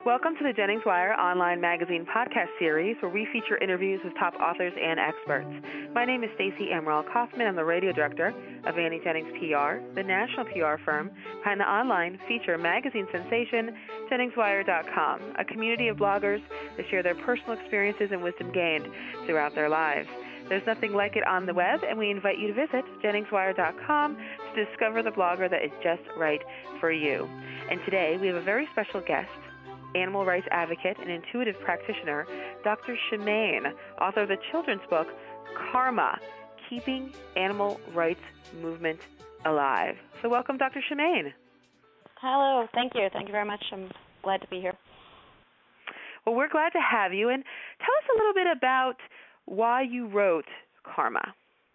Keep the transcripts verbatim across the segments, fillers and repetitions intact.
Welcome to the Jennings Wire Online Magazine podcast series, where we feature interviews with top authors and experts. My name is Stacey Amaral Kaufman. I'm the radio director of Annie Jennings P R, the national P R firm behind the online feature magazine sensation, Jennings Wire dot com, a community of bloggers that share their personal experiences and wisdom gained throughout their lives. There's nothing like it on the web, and we invite you to visit Jennings Wire dot com to discover the blogger that is just right for you. And today we have a very special guest, animal rights advocate and intuitive practitioner, Doctor Shemaine, author of the children's book, Karma, Keeping Animal Rights Movement Alive. So welcome, Doctor Shemaine. Hello. Thank you. Thank you very much. I'm glad to be here. Well, we're glad to have you. And tell us a little bit about why you wrote Karma.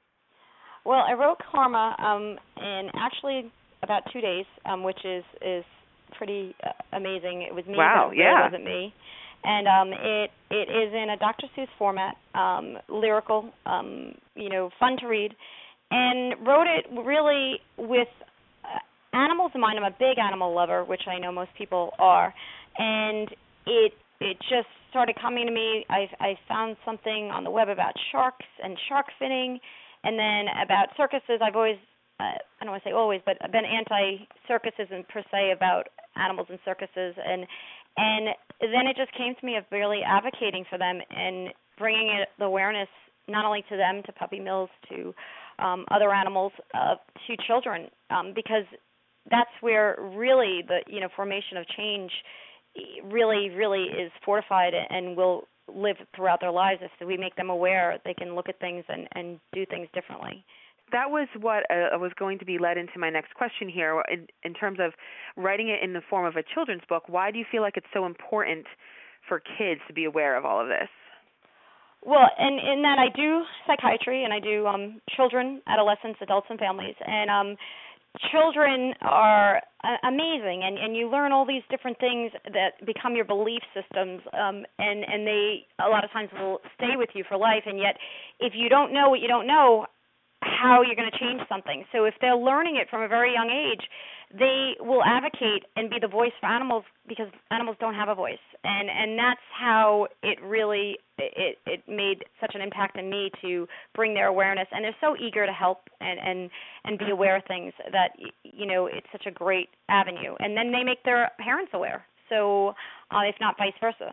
Well, I wrote Karma um, in actually about two days, um, which is, is pretty uh, amazing. It was me, wow, but it yeah. really wasn't me. And um, it it is in a Doctor Seuss format, um, lyrical, um, you know, fun to read, and wrote it really with uh, animals in mind. I'm a big animal lover, which I know most people are, and it it just started coming to me. I I found something on the web about sharks and shark finning, and then about circuses. I've always Uh, I don't want to say always, but I've been anti-circuses and per se about animals and circuses, and and then it just came to me of really advocating for them and bringing it, the awareness not only to them, to puppy mills, to um, other animals, uh, to children, um, because that's where really the you know formation of change really, really is fortified and will live throughout their lives if we make them aware. They can look at things and, and do things differently. That was what uh, was going to be led into my next question here in, in terms of writing it in the form of a children's book. Why do you feel like it's so important for kids to be aware of all of this? Well, and in that I do psychiatry and I do um, children, adolescents, adults, and families. And um, children are uh, amazing, and, and you learn all these different things that become your belief systems, um, and, and they a lot of times will stay with you for life. And yet if you don't know what you don't know, how you're going to change something. So if they're learning it from a very young age, they will advocate and be the voice for animals because animals don't have a voice. And and that's how it really it it made such an impact on me to bring their awareness. And they're so eager to help and and and be aware of things that you know it's such a great avenue. And then they make their parents aware. So uh, if not vice versa.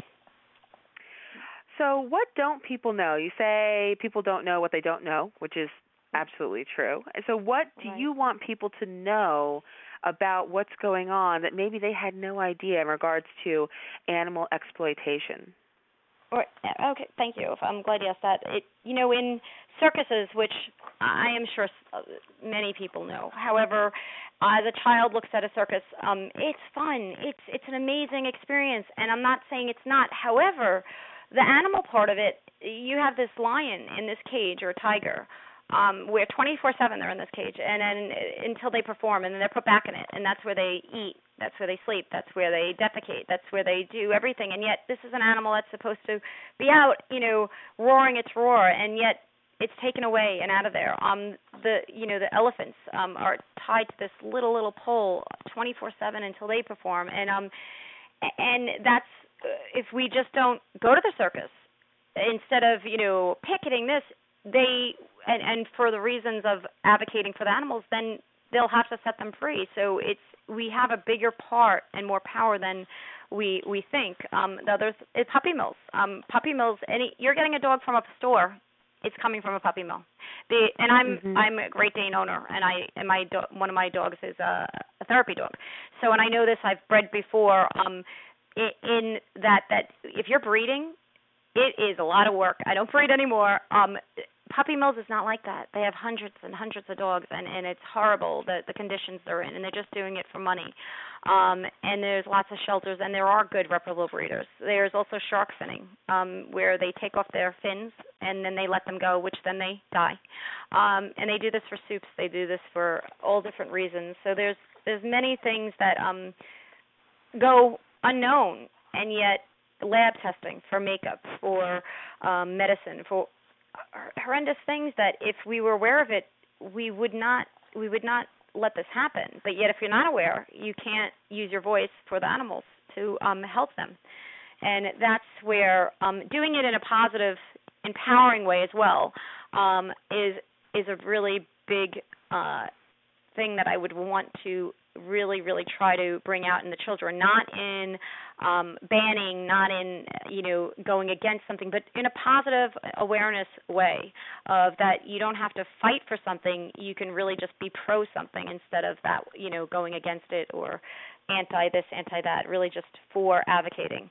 So what don't people know? You say people don't know what they don't know, which is absolutely true. So what do Right. you want people to know about what's going on that maybe they had no idea in regards to animal exploitation? Or, okay, thank you. I'm glad you asked that. It, you know, in circuses, which I am sure many people know. However, as a child looks at a circus, um, it's fun. It's it's an amazing experience, and I'm not saying it's not. However, the animal part of it, you have this lion in this cage or a tiger, um, where twenty-four seven they're in this cage, and then until they perform, and then they're put back in it, and that's where they eat, that's where they sleep, that's where they defecate, that's where they do everything. And yet this is an animal that's supposed to be out, you know, roaring its roar, and yet it's taken away and out of there. Um, the you know the elephants um, are tied to this little little pole twenty-four seven until they perform, and um, and that's if we just don't go to the circus instead of you know picketing this, they and, and for the reasons of advocating for the animals, then they'll have to set them free. So it's we have a bigger part and more power than we we think. Um, the others is puppy mills. Um, puppy mills. Any you're getting a dog from a store, it's coming from a puppy mill. The and I'm mm-hmm. I'm a Great Dane owner, and I and my do, one of my dogs is a, a therapy dog. So and I know this. I've bred before. Um, in, in that that if you're breeding, it is a lot of work. I don't breed anymore. Um, puppy mills is not like that. They have hundreds and hundreds of dogs, and, and it's horrible the the conditions they're in, and they're just doing it for money. Um, and there's lots of shelters, and there are good reputable breeders. There's also shark finning, um, where they take off their fins and then they let them go, which then they die. Um, and they do this for soups. They do this for all different reasons. So there's there's many things that um, go unknown, and yet lab testing for makeup, for um, medicine, for horrendous things that if we were aware of it, we would not we would not let this happen. But yet if you're not aware, you can't use your voice for the animals to um, help them. And that's where um, doing it in a positive, empowering way as well um, is is a really big uh, thing that I would want to really, really try to bring out in the children, not in um, banning, not in, you know, going against something, but in a positive awareness way of that you don't have to fight for something. You can really just be pro something instead of that, you know, going against it or anti this, anti that, really just for advocating.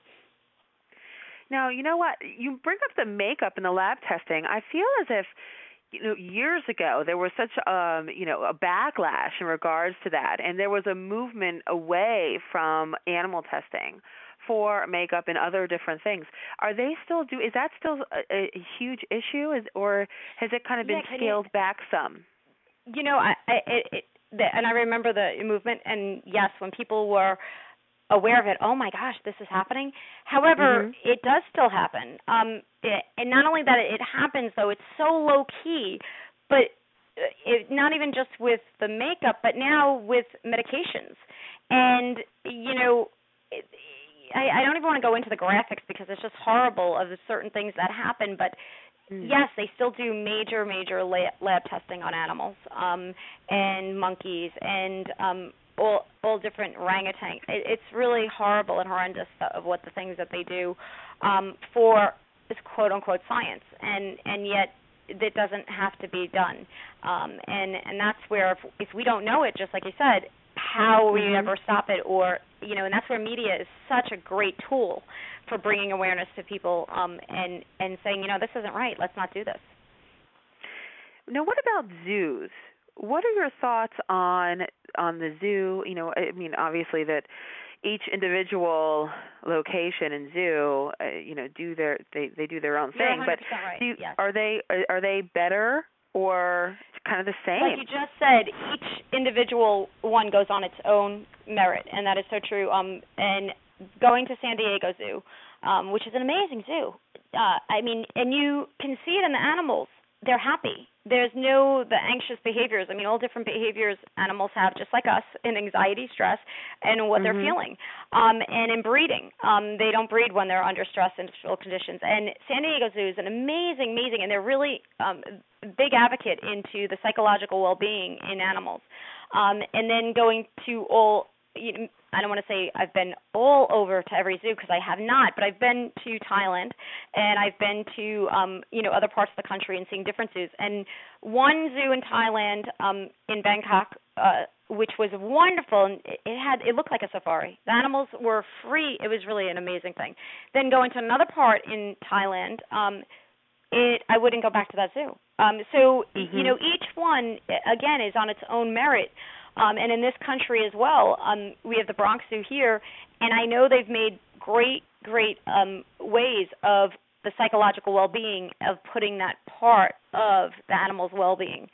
Now, you know what? You bring up the makeup and the lab testing. I feel as if, you know, years ago there was such, um, you know, a backlash in regards to that, and there was a movement away from animal testing for makeup and other different things. Are they still do? Is that still a, a huge issue, is, or has it kind of been yeah, scaled you, back some? You know, I, I it, it, the, and I remember the movement, and yes, when people were aware of it, oh my gosh, this is happening. However, mm-hmm. it does still happen. Um, it, and not only that it happens, though, it's so low key, but it, not even just with the makeup, but now with medications. And, you know, it, I, I don't even want to go into the graphics because it's just horrible of the certain things that happen, but mm. yes, they still do major, major lab, lab testing on animals um, and monkeys and um all all different orangutan. It, it's really horrible and horrendous of what the things that they do um, for this quote-unquote science, and, and yet it doesn't have to be done. Um, and, and that's where if, if we don't know it, just like you said, how will you ever stop it? Or, you know, and that's where media is such a great tool for bringing awareness to people um, and, and saying, you know, this isn't right, let's not do this. Now, what about zoos? What are your thoughts on on the zoo? You know, I mean, obviously that each individual location and zoo, uh, you know, do their they, they do their own thing. You're but right. do you, yes. are they are they better or kind of the same? Like you just said, each individual one goes on its own merit, and that is so true. Um, and going to San Diego Zoo, um, which is an amazing zoo. Uh, I mean, and you can see it in the animals. They're happy. There's no the anxious behaviors. I mean, all different behaviors animals have, just like us, in anxiety, stress, and what mm-hmm. they're feeling. Um, and in breeding, um, they don't breed when they're under stress and stressful conditions. And San Diego Zoo is an amazing, amazing, and they're really um, big advocate into the psychological well-being in animals. Um, and then going to all, you know, I don't want to say I've been all over to every zoo because I have not, but I've been to Thailand and I've been to, um, you know, other parts of the country and seeing different zoos. And one zoo in Thailand, um, in Bangkok, uh, which was wonderful, and it had it looked like a safari. The animals were free. It was really an amazing thing. Then going to another part in Thailand, um, it I wouldn't go back to that zoo. Um, so mm-hmm. you know, each one again is on its own merit. Um, and in this country as well, um, we have the Bronx Zoo here, and I know they've made great, great um, ways of the psychological well-being of putting that part of the animal's well-being.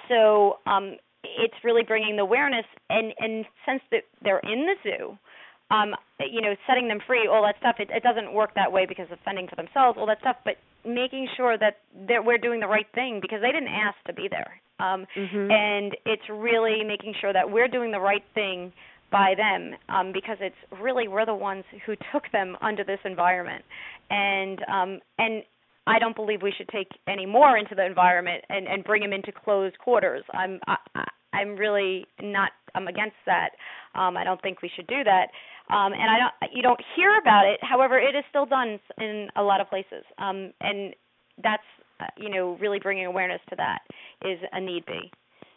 So um, it's really bringing the awareness, and, and since that they're in the zoo, um, you know, setting them free, all that stuff, it, it doesn't work that way because of fending for themselves, all that stuff, but making sure that we're doing the right thing because they didn't ask to be there. Um, mm-hmm. And it's really making sure that we're doing the right thing by them um, because it's really we're the ones who took them under this environment. And um, and I don't believe we should take any more into the environment and, and bring them into closed quarters. I'm I, I'm really not I'm against that. Um, I don't think we should do that. Um, and I don't you don't hear about it. However, it is still done in a lot of places. Um, and that's Uh, you know, really bringing awareness to that is a need be.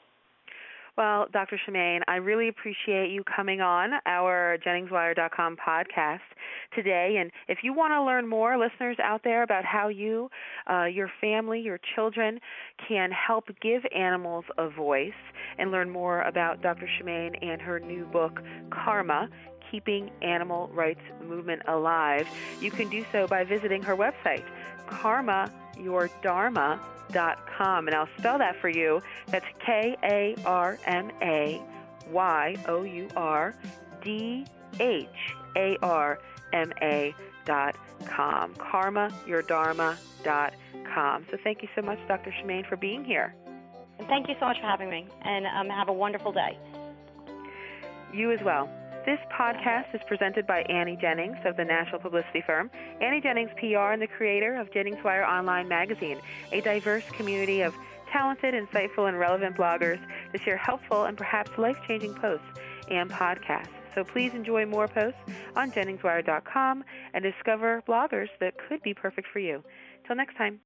Well, Doctor Shemaine, I really appreciate you coming on our Jennings Wire dot com podcast today. And if you want to learn more, listeners out there, about how you, uh, your family, your children can help give animals a voice and learn more about Doctor Shemaine and her new book, Karma, Keeping Animal Rights Movement Alive, you can do so by visiting her website, karma your dharma dot com. And I'll spell that for you. That's K A R M A Y O U R D H A R M A dot com. karma your dharma dot com. So thank you so much, Doctor Shemaine, for being here. And thank you so much for having me. And um, have a wonderful day. You as well. This podcast is presented by Annie Jennings of the national publicity firm Annie Jennings P R and the creator of Jennings Wire Online Magazine, a diverse community of talented, insightful, and relevant bloggers to share helpful and perhaps life-changing posts and podcasts. So please enjoy more posts on Jennings Wire dot com and discover bloggers that could be perfect for you. Till next time.